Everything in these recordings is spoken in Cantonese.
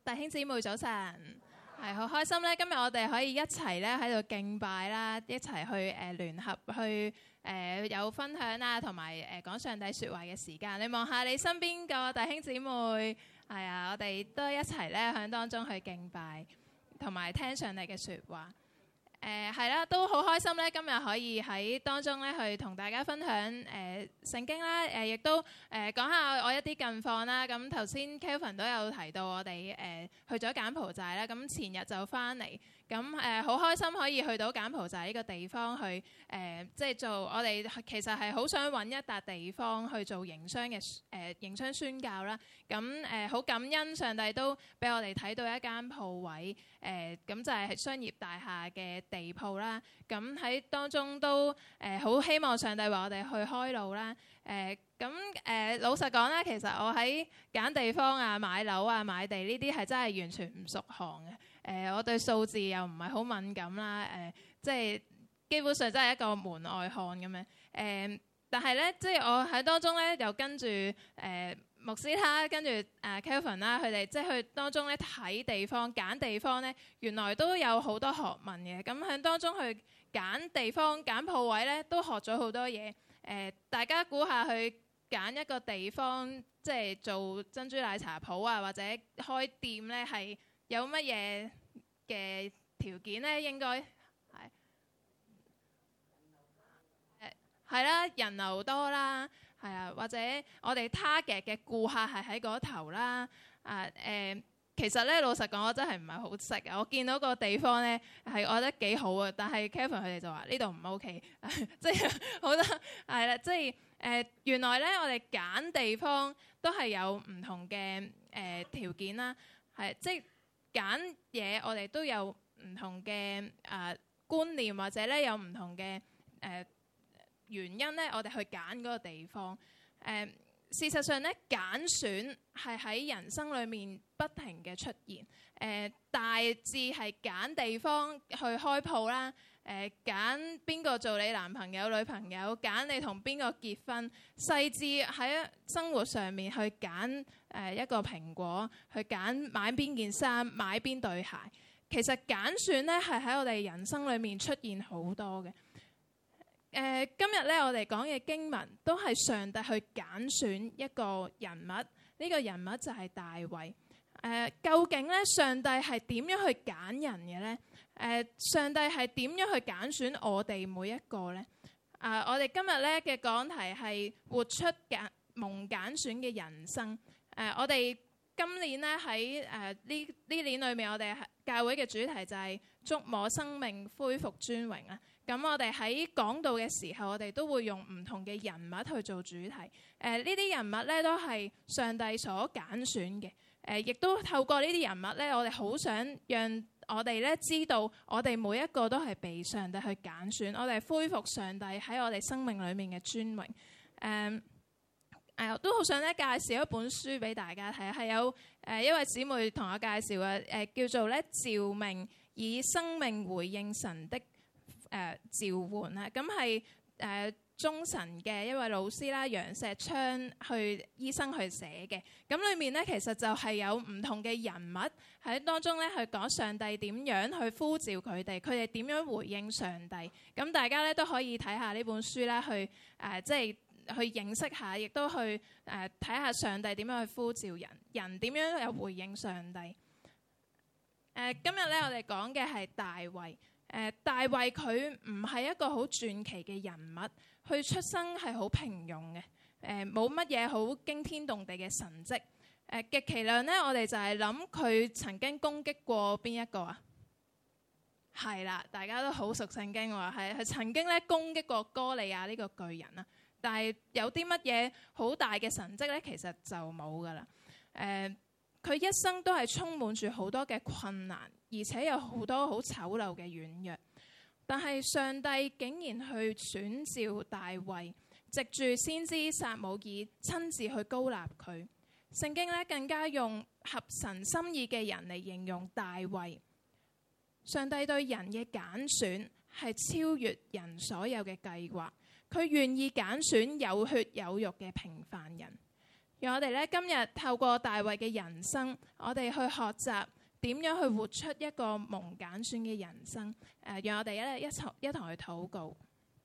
弟兄姊妹早晨，係好開心咧！今日我哋可以一齊咧喺度敬拜啦，一齊去聯合去有分享啊，同埋講上帝説話嘅時間。你望下你身邊個弟兄姊妹，係啊，我哋都一齊咧喺當中去敬拜，同埋聽上帝嘅説話。係啦，都好開心咧！今日可以喺當中咧去同大家分享聖經啦，亦都講下我一啲近況啦。咁頭先 Kelvin 都有提到我哋去咗柬埔寨啦，咁前日就翻嚟，咁好開心可以去到柬埔寨呢個地方去即係做我哋其實係好想揾一笪地方去做營商嘅營商宣教啦。咁好感恩上帝都俾我哋睇到一間鋪位，咁就係商業大廈嘅地鋪啦。咁喺當中都好希望上帝為我哋去開路啦。老實講啦，其實我喺揀地方啊、買樓啊、買地呢啲係真係完全唔熟行嘅。我對數字又唔係好敏感啦。即係基本上真係一個門外漢咁樣。但係咧，即係我喺當中咧，又跟住牧師啦，跟住Kelvin 啦，佢哋即係去當中咧睇地方、揀地方咧，原來都有好多學問嘅。咁喺當中去揀地方、揀鋪位咧，都學咗好多嘢。大家估下去揀一個地方，即係做珍珠奶茶鋪啊，或者開店咧，係有乜嘢嘅條件咧？應該係啦，人流多啦，係啊，或者我哋 target 嘅顧客係喺嗰頭啦。其實咧老實講，我真係唔係好識啊。我見到個地方咧係我覺得幾好啊，但係 Kelvin 佢哋就話呢度唔 OK， 即係好多係啦，即係原來咧我哋揀地方都係有唔同嘅條件啦，係即係揀嘢我哋都有唔同嘅觀念，或者咧有唔同嘅原因咧，我哋去揀嗰個地方。事實上咧，揀選係喺人生裏面不停嘅出現。大致係揀地方去開鋪啦，揀邊個做你男朋友女朋友，揀你同邊個結婚，細緻喺生活上面去揀一個蘋果，去揀買邊件衫，買邊對鞋。其實揀選咧係喺我哋人生裏面出現好多嘅。今日咧，我哋講嘅經文都係上帝去揀選一個人物，呢個人物就係大衛。究竟咧，上帝係點樣去揀人嘅咧？上帝係點樣去揀選我哋每一個咧？我哋今日咧嘅講題係活出蒙揀選嘅人生。我哋今年咧喺呢年裏面，我哋教會嘅主題就係觸摸生命，恢復尊榮啦。咁我哋喺講道嘅時候，我哋都會用唔同嘅人物去做主題。呢啲人物咧都係上帝所揀選嘅。亦都透過呢啲人物咧，我哋好想讓我哋咧知道，我哋每一個都係被上帝去揀選。我哋恢復上帝喺我哋生命裏面嘅尊榮。都好想咧介紹一本書俾大家睇，係有一位姊妹同我介紹嘅，叫做咧召命，以生命回應神的召喚啦。咁係中神嘅一位老師啦，楊石昌醫生去寫嘅。咁裏面咧其實就係有唔同嘅人物喺當中咧去講上帝點樣去呼召佢哋點樣回應上帝。咁大家咧都可以睇下呢本書啦，去即係去認識下，亦都去睇下上帝點樣去呼召人，人點樣有回應上帝。今日咧我哋講嘅係大衛。大衛佢唔係一個好傳奇嘅人物，佢出生係好平庸嘅，冇乜嘢好驚天動地嘅神蹟。極其量咧，我哋就係諗佢曾經攻擊過邊一個啊？係啦，大家都好熟聖經喎，係曾經咧攻擊過哥利亞呢個巨人啦。但係有啲乜嘢好大嘅神蹟咧？其實就冇噶啦。佢一生都係充滿住好多嘅困難，而且有好多好醜陋嘅軟弱。但係上帝竟然去選召大衛，藉住先知撒母耳親自去膏立佢。聖經咧更加用合神心意嘅人嚟形容大衛。上帝對人嘅揀選係超越人所有嘅計劃，佢願意揀選有血有肉嘅平凡人。 讓我哋咧今日透過大衛嘅人生，我哋去學習點樣去活出一個蒙揀選嘅人生。讓我哋咧一同去禱告。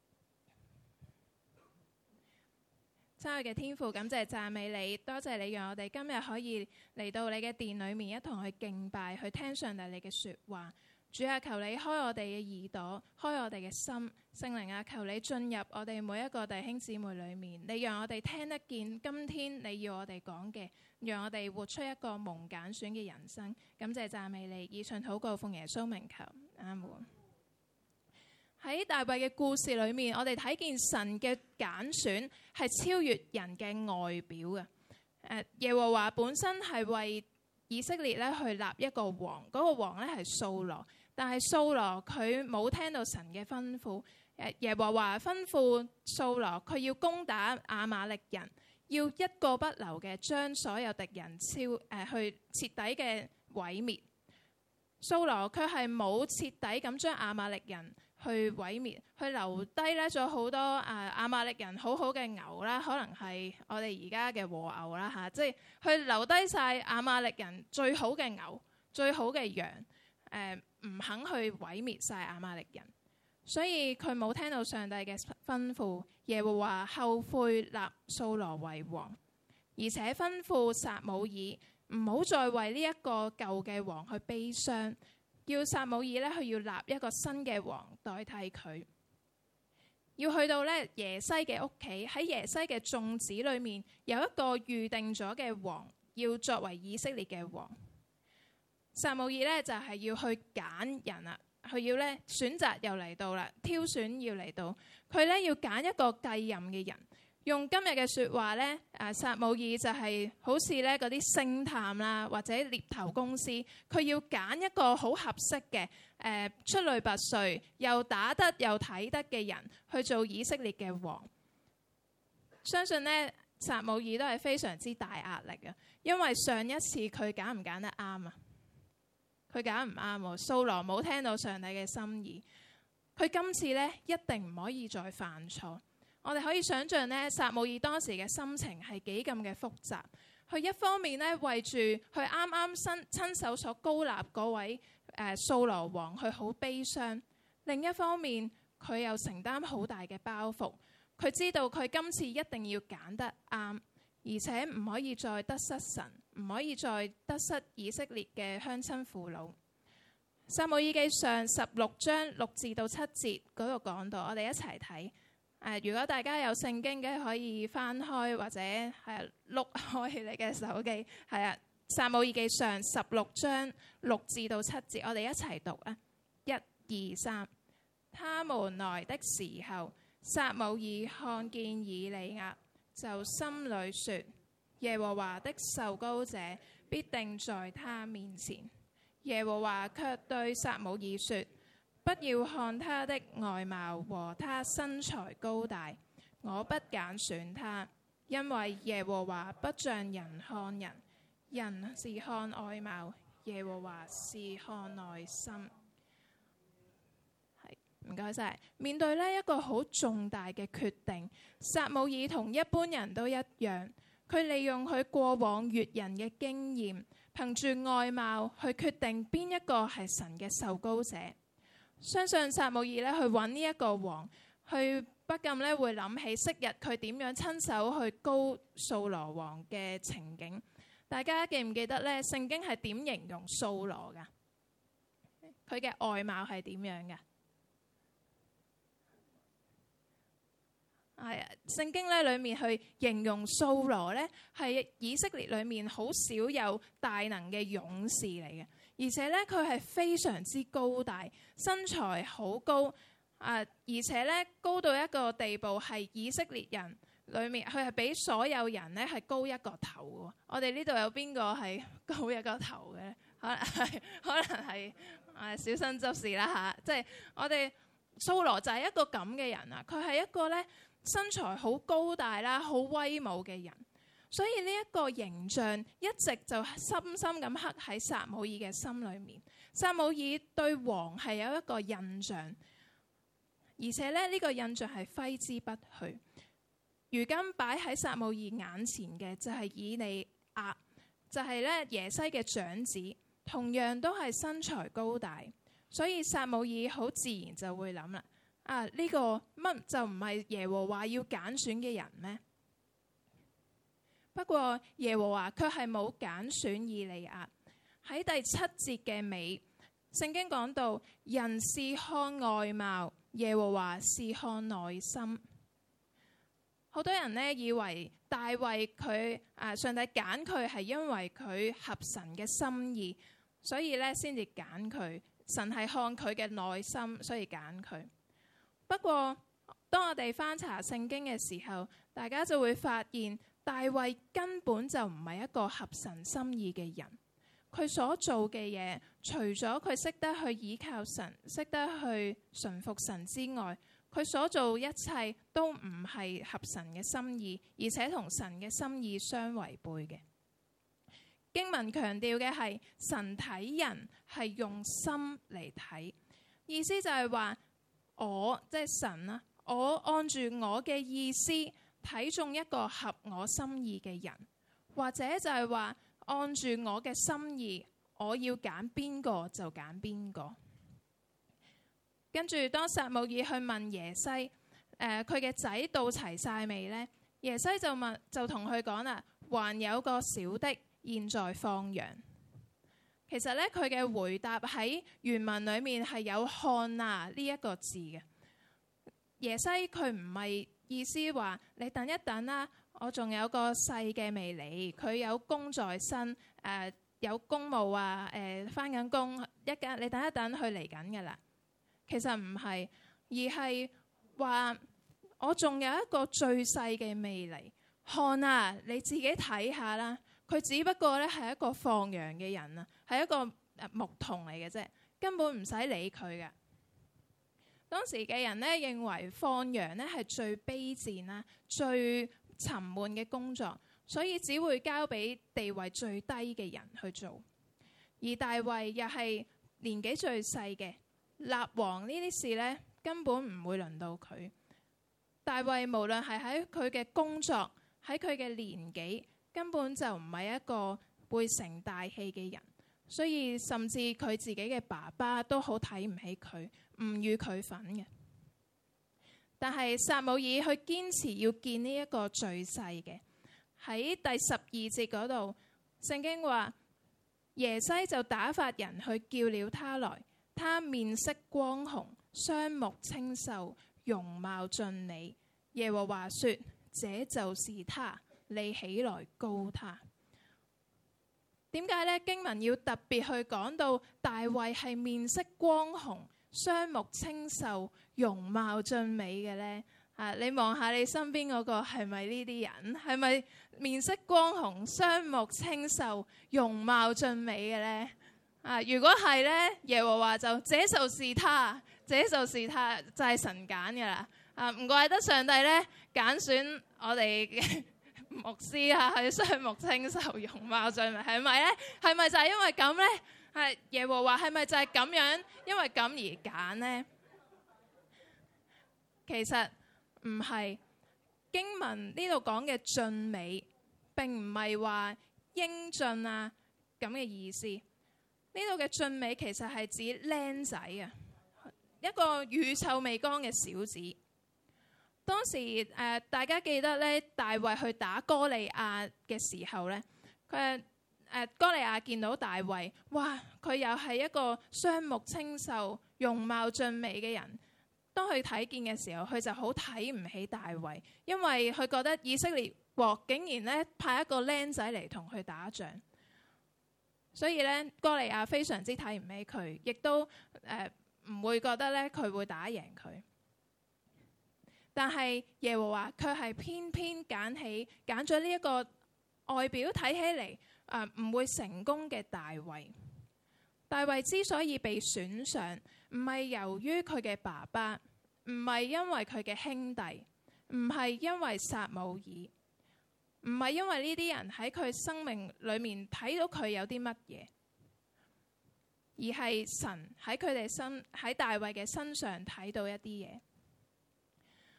親愛嘅天父，感謝讚美你，多謝你讓我哋今日可以嚟到你嘅殿裏面，一同去敬拜，去聽上帝你嘅說話。主啊，求你開我哋嘅耳朵，開我哋嘅心。聖靈啊，求你進入我哋每一個弟兄姊妹裏面，你讓我哋聽得見今天你要我哋講嘅，讓我哋活出一個蒙揀選嘅人生。感謝讚美你，以上禱告奉耶穌名求，阿門。喺大衛嘅故事裏面，我哋睇見神嘅揀選係超越人嘅外表嘅。耶和華本身係為以色列咧去立一個王，嗰個王咧係掃羅，但係掃羅佢冇聽到神嘅吩咐。耶和華吩咐掃羅，佢要攻打亞瑪力人，要一個不留嘅將所有敵人去徹底嘅毀滅。掃羅佢係冇徹底咁將亞瑪力人去毀滅，去留低咧咗好多亞瑪力人好好嘅牛啦，可能係我哋而家嘅和牛啦嚇，即係去留低晒亞瑪力人最好嘅牛、最好嘅羊，唔肯去毀滅晒亞瑪力人，所以佢冇聽到上帝嘅吩咐。耶和華後悔立掃羅為王，而且吩咐撒母耳唔好再為呢一個舊嘅王去悲傷，要撒母耳咧，佢要立一個新嘅王代替佢，要去到咧耶西嘅屋企，喺耶西嘅眾子裏面有一個預定咗嘅王，要作為以色列嘅王。撒母耳咧就係要去揀人啦，佢要咧選擇又嚟到啦，挑選要嚟到，佢咧要揀一個繼任嘅人。用今日嘅説話咧，撒母耳就係好似咧嗰啲星探啦，或者獵頭公司，佢要揀一個好合適嘅出類拔萃，又打得又睇得嘅人去做以色列嘅王。相信咧撒母耳都係非常之大壓力嘅，因為上一次佢揀唔揀得啱啊？佢揀唔啱喎，掃羅冇聽到上帝嘅心意，佢今次咧一定唔可以再犯錯。我哋可以想象咧，撒母耳當時嘅心情係幾咁嘅複雜。佢一方面咧為住佢啱啱親手所膏立嗰位掃羅王，佢好悲傷；另一方面佢又承擔好大嘅包袱。佢知道佢今次一定要揀得啱，而且唔可以再得失神，唔可以再得失以色列嘅鄉親父老。撒母耳記上16章6至到7節嗰度講到，我哋一齊睇。如果大家有聖經嘅，可以翻開或者係碌開你嘅手機。係啊，撒母耳記上16章6至到7節，我哋一齊讀啊！1、2、3。他們來的時候，撒母耳看見以利押，就心裏說：耶和華的受膏者必定在他面前。耶和華卻對撒母耳說：不要看他的外貌和他身材高大，我不揀選他，因為耶和華不像人看人，人是看外貌，耶和華是看內心。唔該晒。面對呢一個好重大嘅決定，撒母耳同一般人都一樣，佢利用佢過往閱人嘅經驗，憑住外貌去決定邊一個係神嘅受膏者。相信撒母耳咧去揾呢一個王，去不禁咧會諗起昔日佢點樣親手去膏掃羅王嘅情景。大家記唔記得咧？聖經係點形容掃羅噶？佢嘅外貌係點樣嘅？係啊，聖經咧裏面去形容掃羅咧係以色列裏面好少有大能嘅勇士嚟嘅。而且咧，佢係非常之高大，身材好高，而且咧高到一個地步，係以色列人裏面，佢係比所有人咧係高一個頭嘅。我哋呢度有邊個係高一個頭嘅？可能係小心執事啦嚇。即係我哋掃羅就係一個咁嘅人啊！佢係一個咧身材好高大啦、好威武嘅人。所以呢一個形象一直就深深咁刻喺撒母耳嘅心裏面。撒母耳對王係有一個印象，而且咧呢個印象係揮之不去。 如今擺喺撒母耳眼前嘅就係以利亞，就係咧耶西嘅長子，同樣都係身材高大，所以撒母耳好自然就會諗啦，呢個乜就唔係耶和華要揀選嘅人咩？不過耶和華卻係冇揀選以利亞。喺第7節嘅尾，聖經講到人是看外貌，耶和華是看內心。好多人呢以為大衛佢上帝揀佢係因為佢合神嘅心意，所以呢先至揀佢。神係看佢嘅內心，所以揀佢。不過當我哋翻查聖經嘅時候，大家就會發現大衛根本就唔係一個合神心意嘅人。佢所做嘅嘢，除咗佢識得去倚靠神，識得去順服神之外，佢所做一切都唔係合神嘅心意，而且同神嘅心意相違背嘅。經文強調嘅係神睇人係用心嚟睇，意思就係話我即係神啊，我按住我嘅意思睇中一個合我心意嘅人，或者就係話按住我嘅心意，我要揀邊個就揀邊個。跟住當撒母耳去問耶西，佢嘅仔到齊晒未呢？耶西就同佢講啦，還有個小的，現在放羊。其實呢，佢嘅回答喺原文裏面係有看哪呢一個字嘅。耶西佢唔係意思話你等一等啦，我仲有個細嘅未嚟，佢有工在身，有公務返緊工，你等一等，佢嚟緊㗎啦。其實唔係，而係話我仲有一個最細嘅未嚟，看哪，你自己睇下啦。佢只不過咧係一個放羊嘅人啊，係一個牧童嚟嘅啫，根本唔使理佢嘅。當時嘅人呢，認為放羊呢係最卑賤啦、最沉悶嘅工作，所以只會交俾地位最低嘅人去做。而大衛又係年紀最細嘅，立王呢啲事呢根本唔會輪到佢。大衛無論係喺佢嘅工作，喺佢嘅年紀，根本就唔係一個會成大器嘅人，所以甚至佢自己嘅爸爸都好睇唔起佢，唔與佢份嘅。但係撒母耳去堅持要見呢一個最細嘅。喺第12節嗰度，聖經話耶西就打發人去叫了他來，他面色光紅，雙目清秀，容貌俊美。耶和華說：這就是他，你起來膏他。點解呢？經文要特別去講到大衛係面色光紅、雙目清秀、容貌俊美嘅呢？你望下你身邊嗰個係咪呢啲人？係咪面色光紅、雙目清秀、容貌俊美嘅呢？如果係呢，耶和華就這就是他，這就是他，就係神揀嘅啦。唔怪得上帝呢揀選我哋嘅牧師係雙目清秀、容貌俊美，係咪呢？係咪就係因為咁呢？係耶和華係咪就係咁樣？因為咁而揀呢？其實唔係，經文呢度講嘅俊美，並唔係話英俊咁嘅意思。呢度嘅俊美其實係指靚仔啊，一個乳臭未乾嘅小子。當時大家記得咧，大衛去打哥利亞嘅時候咧，哥利亞見到大衛，哇！佢又係一個雙目清秀、容貌俊美嘅人。當佢睇見嘅時候，佢就好睇唔起大衛，因為佢覺得以色列國竟然咧派一個僆仔嚟同佢打仗，所以咧哥利亞非常之睇唔起佢，亦都唔會覺得咧佢會打贏佢。但係耶和華卻係偏偏揀咗呢一個外表睇起嚟唔會成功嘅大衛。大衛之所以被選上，唔係由於佢嘅爸爸，唔係因為佢嘅兄弟，唔係因為撒母耳，唔係因為呢啲人喺佢生命裏面睇到佢有啲乜嘢，而係神喺大衛嘅身上睇到一啲嘢。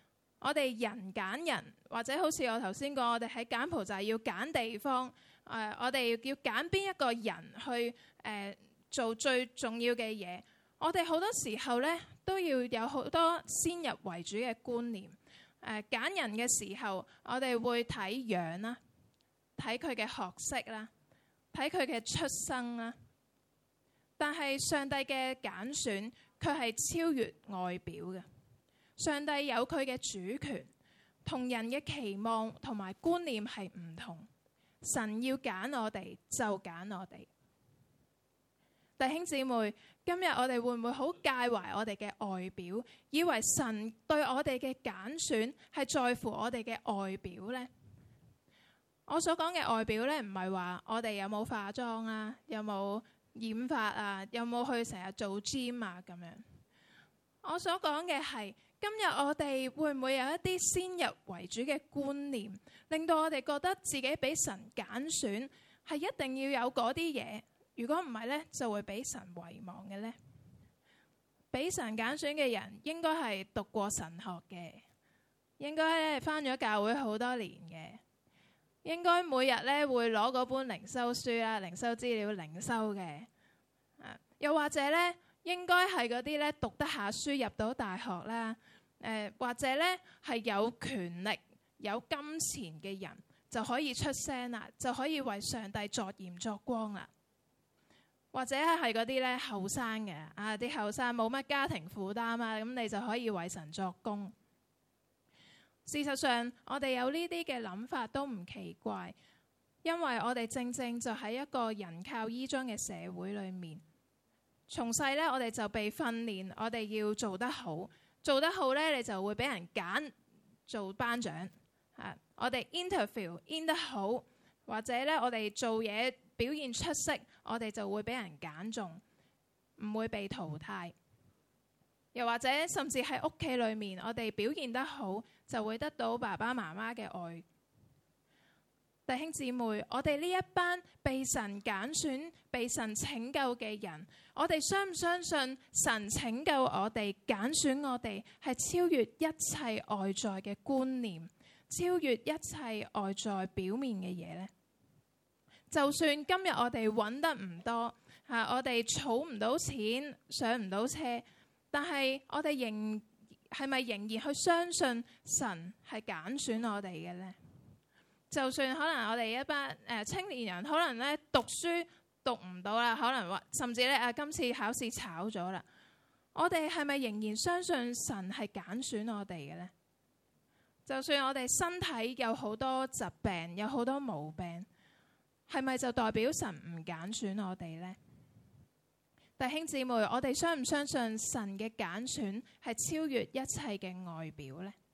我哋人揀人，或者好似我頭先講，我哋喺柬埔寨要揀地方，我哋要揀邊一個人去做最重要嘅嘢。我哋好多時候咧都要有好多先入為主嘅觀念。揀人嘅時候，我哋會睇樣啦，睇佢嘅學識啦，睇佢嘅出生啦。但係上帝嘅揀選，卻係超越外表嘅。上帝有佢嘅主權，同人嘅期望同埋觀念係唔同。神要揀我哋就揀我哋。弟兄姊妹，今日我哋會唔會好介懷我哋嘅外表，以為神對我哋嘅揀選係在乎我哋嘅外表呢？我所講嘅外表呢，唔係話我哋有冇化妝啊，有冇染髮啊，有冇去成日做 gym 啊咁樣。我所講嘅係，今日我哋會唔會有一啲先入為主嘅觀念，令到我哋覺得自己俾神揀選係一定要有嗰啲嘢，如果唔係呢，就會俾神遺忘嘅呢？俾神揀選嘅人應該係讀過神學嘅，應該係返咗教會好多年嘅，應該每日呢會攞嗰本靈修書啦、靈修資料靈修嘅，又或者呢，應該係嗰啲呢讀得下書入到大學啦，或者呢係有權力有金錢嘅人就可以出聲啦，就可以為上帝作鹽作光啦。或者係嗰啲咧後生嘅，啲後生冇乜家庭負擔啊，咁你就可以為神作工。事實上，我哋有呢啲嘅諗法都唔奇怪，因為我哋正正就喺一個人靠衣裝嘅社會裏面，從細咧我哋就被訓練，我哋要做得好，做得好咧你就會俾人揀做班長。我哋 interview 得好，或者咧我哋做嘢表現出色，我哋就會俾人揀中，唔會被淘汰。又或者甚至喺屋企裏面，我哋表現得好，就會得到爸爸媽媽嘅愛。弟兄姊妹，我哋呢一班被神揀選、被神拯救嘅人，我哋相唔相信神拯救我哋、揀選我哋係超越一切外在嘅觀念，超越一切外在表面嘅嘢呢？就算今日我哋揾得唔多，我哋儲唔到錢，上唔到車，但係我哋係咪仍然去相信神係揀選我哋嘅呢？就算可能我哋一班青年人可能咧讀書讀唔到啦，可能甚至咧今次考試炒咗啦，我哋係咪仍然相信神係揀選我哋嘅呢？就算我哋身體有好多疾病，有好多毛病，係咪就代表神唔揀選我哋呢？弟兄姊妹，我哋相唔相信神嘅揀選係超越一切嘅外表呢？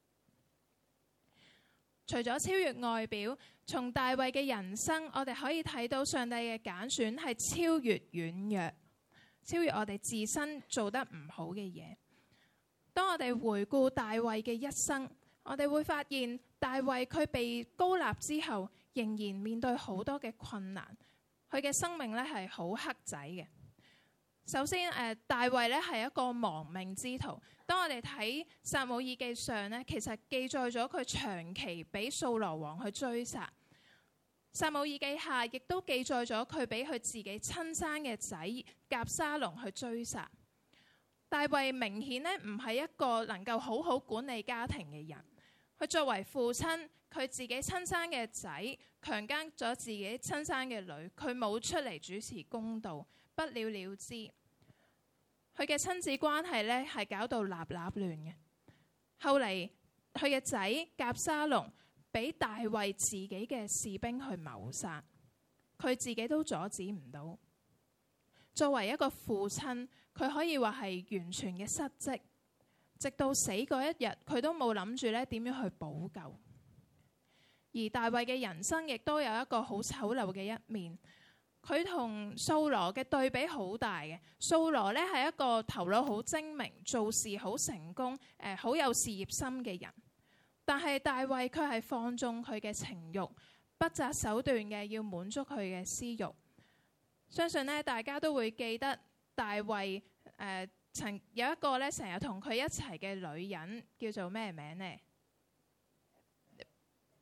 除咗超越外表，從大衛嘅人生，我哋可以睇到上帝嘅揀選係超越軟弱，超越我哋自身做得唔好嘅嘢。當我哋回顧大衛嘅一生，我哋會發現大衛佢被膏立之後，仍然面對好多嘅困難，佢嘅生命咧係好黑仔嘅。首先，大衛咧係一個亡命之徒。當我哋睇撒母耳記上咧，其實記載咗佢長期俾掃羅王去追殺。撒母耳記下亦都記載咗佢俾佢自己親生嘅仔押沙龍去追殺。大衛明顯咧唔係一個能夠好好管理家庭嘅人。佢作為父親，佢自己親生嘅仔強姦咗自己親生嘅女，佢冇出嚟主持公道，不了了之。佢嘅親子關係咧係搞到立立亂嘅。後嚟佢嘅仔押沙龍俾大衛自己嘅士兵去謀殺，佢自己都阻止唔到。作為一個父親，佢可以話係完全嘅失職，直到死嗰一日，佢都冇諗住咧點樣去補救。而大衛嘅人生亦都有一個好醜陋嘅一面。佢同掃羅嘅對比好大嘅。掃羅咧係一個頭腦好精明、做事好成功、好有事業心嘅人，但係大衛佢係放縱佢嘅情慾，不擇手段嘅要滿足佢嘅私慾。相信咧大家都會記得大衛曾有一個咧成日同佢一齊嘅女人叫做咩名呢？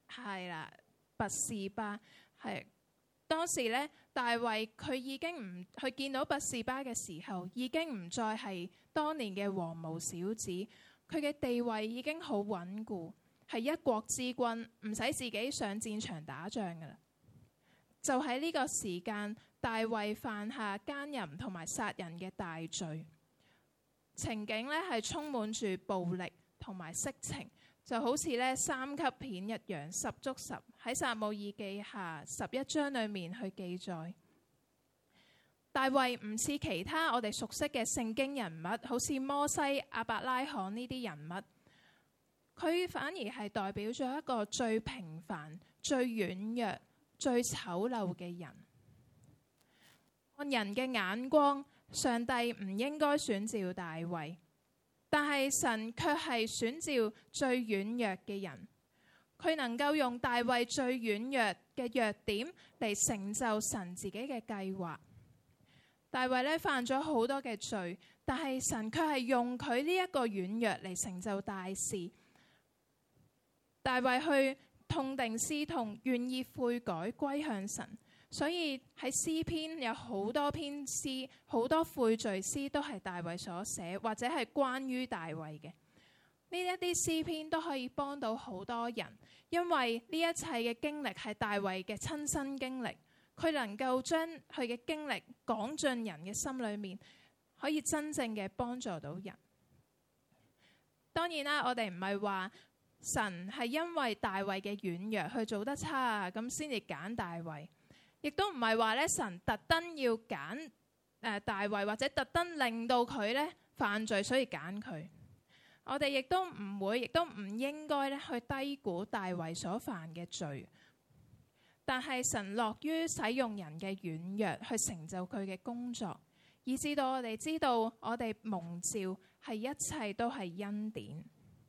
係啦，拔示巴係當時咧，大衛佢已經唔去見到拔示巴嘅時候，已經唔再係當年嘅王無小子，佢嘅地位已經好穩固，係一國之君，唔使自己上戰場打仗噶啦。就喺呢個時間，大衛犯下奸淫同埋殺人嘅大罪，情景咧係充滿住暴力同埋色情。就好似咧3級片一樣，10足10喺撒母耳記下11章裏面去記載。大衛唔似其他我哋熟悉嘅聖經人物，好似摩西、亞伯拉罕呢啲人物，佢反而係代表咗一個最平凡、最軟弱、最醜陋嘅人。按人嘅眼光，上帝唔應該選召大衛。但係神卻係選召最軟弱嘅人，佢能夠用大衛最軟弱嘅弱點嚟成就神自己嘅計劃。大衛咧犯咗好多嘅罪，但係神卻係用佢呢一個軟弱嚟成就大事。大衛去痛定思痛，願意悔改歸向神。所以喺詩篇有好多篇詩，好多悔罪詩都係大衛所寫，或者係關於大衛嘅。呢一啲詩篇都可以幫到好多人，因為呢一切嘅經歷係大衛嘅親身經歷，佢能夠將佢嘅經歷講進人嘅心裏面，可以真正嘅幫助到人。當然啦，我哋唔係話神係因為大衛嘅軟弱去做得差啊，咁先至揀大衛。亦都唔係話咧，神特登要揀大衛，或者特登令到佢咧犯罪，所以揀佢。我哋亦都唔會，亦都唔應該咧去低估大衛所犯嘅罪。但係神樂於使用人嘅軟弱去成就佢嘅工作，以至到我哋知道我哋蒙召係一切都係恩典。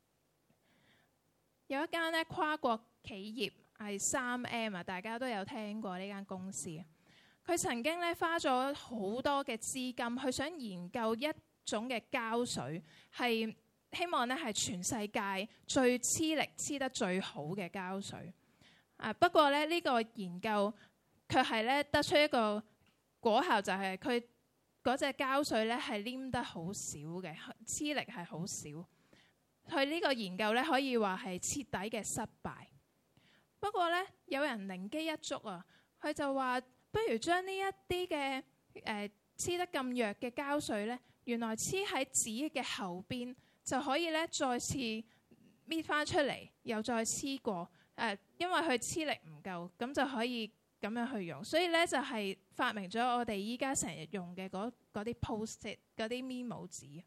有一間咧跨國企業。係 3M 啊！大家都有聽過呢間公司。佢曾經咧花咗好多嘅資金，佢想研究一種嘅膠水，係希望咧係全世界最黐力黐得最好嘅膠水。不過咧呢個研究卻係咧得出一個果效，就係佢嗰隻膠水咧係黏得好少嘅，黐力係好少。佢呢個研究咧可以話係徹底嘅失敗。不過咧，有人靈機一觸啊，佢就話：不如將呢一啲嘅黐得咁弱嘅膠水咧，原來黐喺紙嘅後邊，就可以咧再次搣翻出嚟，又再黐過。因為佢黐力唔夠，咁就可以咁樣去用。所以咧就係發明咗我哋依家成日用嘅嗰啲 post-it 嗰啲 memo 紙。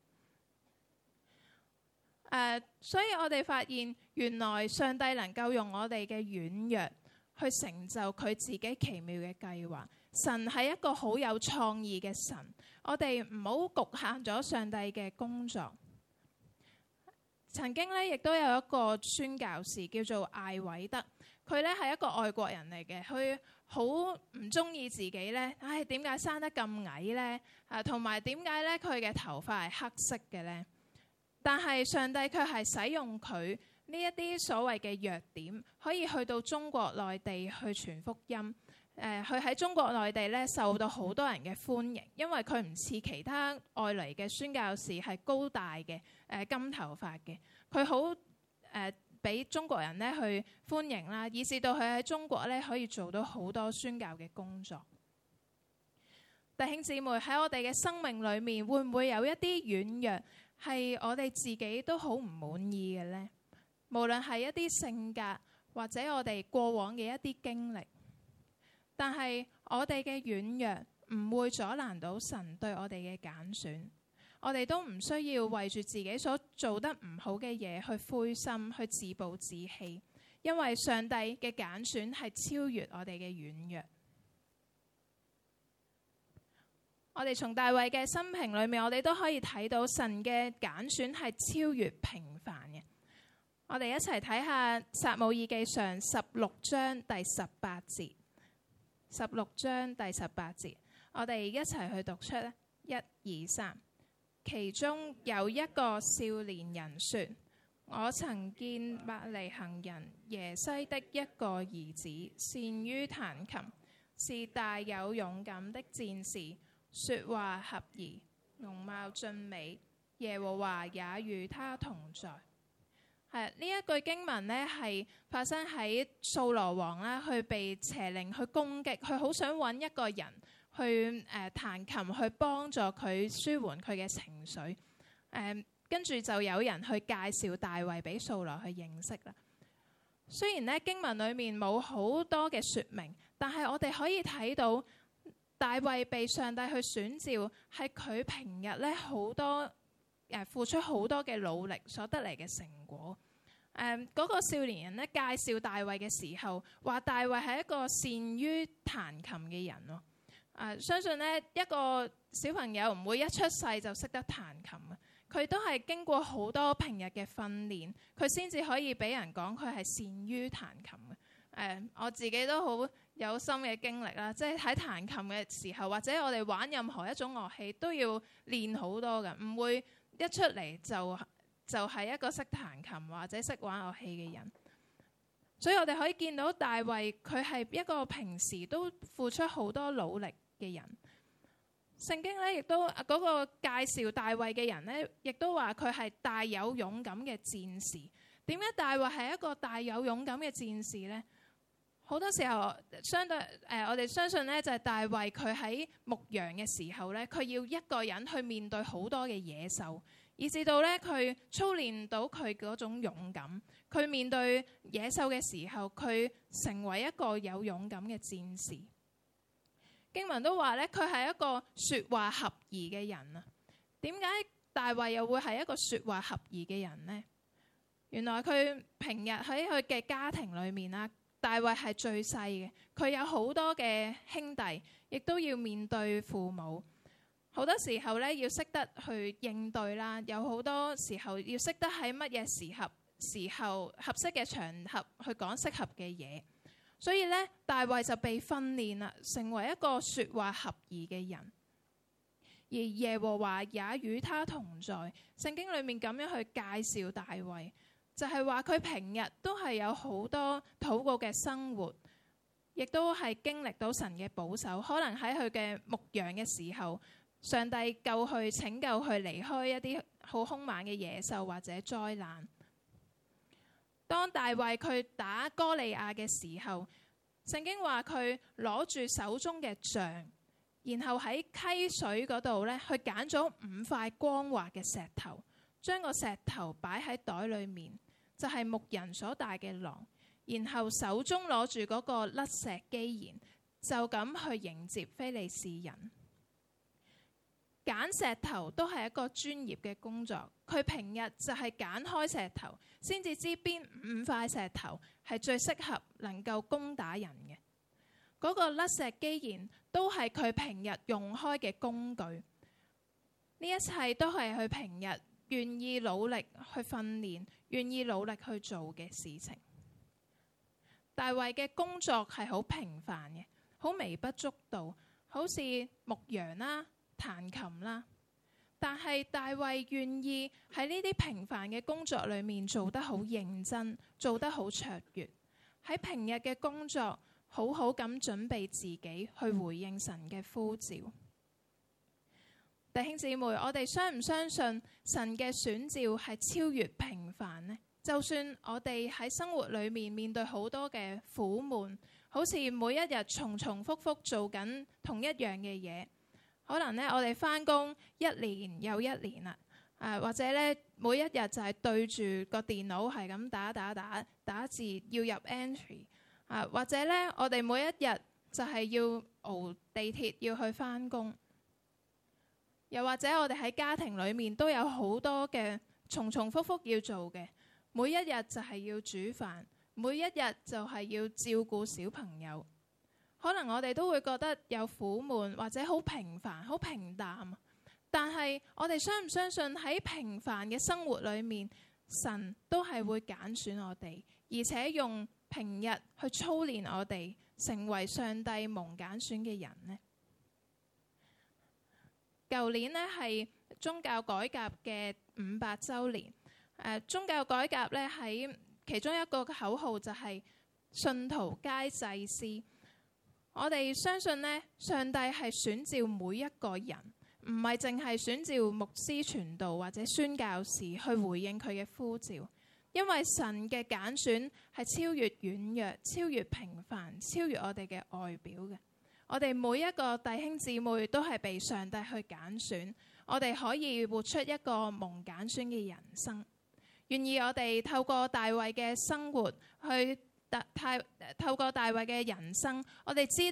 所以我哋發現，原來上帝能夠用我哋嘅軟弱去成就佢自己奇妙嘅計劃。神係一個好有創意嘅神，我哋唔好局限咗上帝嘅工作。曾經咧，亦都有一個宣教士叫做艾偉德，佢咧係一個外國人嚟嘅，佢好唔中意自己咧，點解生得咁矮咧？同埋點解咧佢嘅頭髮係黑色嘅咧？但係上帝卻係使用佢呢一啲所謂嘅弱點，可以去到中國內地去傳福音。佢喺中國內地咧受到好多人嘅歡迎，因為佢唔似其他外嚟嘅宣教士係高大嘅、金頭髮嘅，佢好俾中國人咧去歡迎啦，以至到佢喺中國咧可以做到好多宣教嘅工作。弟兄姊妹，喺我哋嘅生命裏面，會唔會有一啲軟弱係我哋自己都好唔滿意嘅呢？無論係一啲性格，或者我哋過往嘅一啲經歷，但係我哋嘅軟弱唔會阻攔到神對我哋嘅揀選。我哋都唔需要為住自己所做得唔好嘅嘢去灰心，去自暴自棄，因為上帝嘅揀選係超越我哋嘅軟弱。我哋從大衛嘅生平裏面，我哋都可以睇到神嘅揀選係超越平凡嘅。我哋一齊睇下撒母耳記上16章第18節。16章第18節，我哋一齊去讀出1、2、3。其中有一個少年人說： 我曾見伯利恆人耶西的一個兒子，善於彈琴，是大有勇敢的戰士，說話合宜，容貌俊美，耶和華也與他同在。呢一句經文呢，係發生喺掃羅王啦，去被邪靈去攻擊，佢好想揾一個人去彈琴，去幫助佢舒緩佢嘅情緒。跟住就有人去介紹大衛俾掃羅去認識啦。雖然呢經文裡面冇好多嘅説明，但係我哋可以睇到大衛被上帝去選召，係佢平日呢好多付出好多嘅努力所得嚟嘅成果。嗰個少年人呢介紹大衛嘅時候，話大衛係一個善於彈琴嘅人咯。相信呢一個小朋友唔會一出世就識得彈琴嘅，佢都係經過好多平日嘅訓練，佢先至可以俾人講佢係善於彈琴嘅。我自己都好有心嘅經歷啦，即係喺彈琴嘅時候，或者我哋玩任何一種樂器都要練好多嘅，唔會一出嚟就係一個識彈琴或者識玩樂器嘅人。所以我哋可以見到大衛佢係一個平時都付出好多努力嘅人。聖經咧亦都嗰個介紹大衛嘅人咧，亦都話佢係大有勇敢嘅戰士。點解大衛係一個大有勇敢嘅戰士呢？好多時候相對我哋相信咧，就係大衛佢喺牧羊嘅時候咧，佢要一個人去面對好多嘅野獸，以至到咧佢操練到佢嗰種勇敢。佢面對野獸嘅時候，佢成為一個有勇敢嘅戰士。經文都話咧，佢係一個說話合宜嘅人啊。點解大衛又會係一個說話合宜嘅人呢？原來佢平日喺佢嘅家庭裏面啦，大衛係最細嘅，佢有好多嘅兄弟，亦都要面對父母。好多時候咧，要識得去應對啦，有好多時候要識得喺乜嘢時候合適嘅場合去講適合嘅嘢。所以咧，大衛就被訓練啦，成為一個說話合宜嘅人。而耶和華也與他同在。聖經裏面咁樣去介紹大衛，就係話佢平日都係有好多禱告嘅生活，亦都係經歷到神嘅保守。可能喺佢嘅牧羊嘅時候，上帝救佢拯救佢離開一啲好兇猛嘅野獸或者災難。當大衛佢打哥利亞嘅時候，聖經話佢攞住手中嘅杖，然後喺溪水嗰度咧，去揀咗5塊光滑嘅石頭，將個石頭擺喺袋裏面，就係牧人所帶嘅囊，然後手中攞住嗰個甩石機弦，就咁去迎接非利士人。揀石頭都係一個專業嘅工作，佢平日就係揀開石頭，先至知邊5塊石頭係最適合能夠攻打人嘅。嗰個甩石機弦都係佢平日用開嘅工具。呢一切都係佢平日願意努力去訓練、願意努力去做嘅事情。大衛嘅工作係好平凡嘅，好微不足道，好似牧羊啦、彈琴啦，但係大衛願意喺呢啲平凡嘅工作裏面做得好認真，做得好卓越。喺平日嘅工作，好好咁準備自己去回應神嘅呼召。弟兄姊妹，我哋相唔相信神嘅選召係超越平凡呢？就算我哋喺生活裏面面對好多嘅苦悶，好似每一日重重複複做緊同一樣嘅嘢。可能呢，我哋返工1年又1年啦，或者呢，每一日就係對住個電腦係咁打字，要入 entry，或者呢，我哋每一日就係要熬地鐵要去返工，又或者我哋喺家庭裏面都有好多嘅重重複複要做嘅，每一日就係要煮飯，每一日就係要照顧小朋友。可能我哋都會覺得有苦悶或者好平凡、好平淡，但係我哋相唔相信喺平凡嘅生活裏面，神都係會揀選我哋，而且用平日去操練我哋，成為上帝蒙揀選嘅人呢？舊年呢係宗教改革嘅500週年， 宗教改革咧喺其中一個口號就係信徒皆祭司。我哋相信咧，上帝係選召每一個人，唔係淨係選召牧師傳道或者宣教士去回應佢嘅呼召。因為神嘅揀選係超越軟弱、超越平凡、超越我哋嘅外表嘅。我哋每一個弟兄姊妹都係被上帝去揀選，我哋可以活出一個蒙揀選嘅人生。願意我哋透過大衛嘅生活去透過大衛嘅人生，我哋知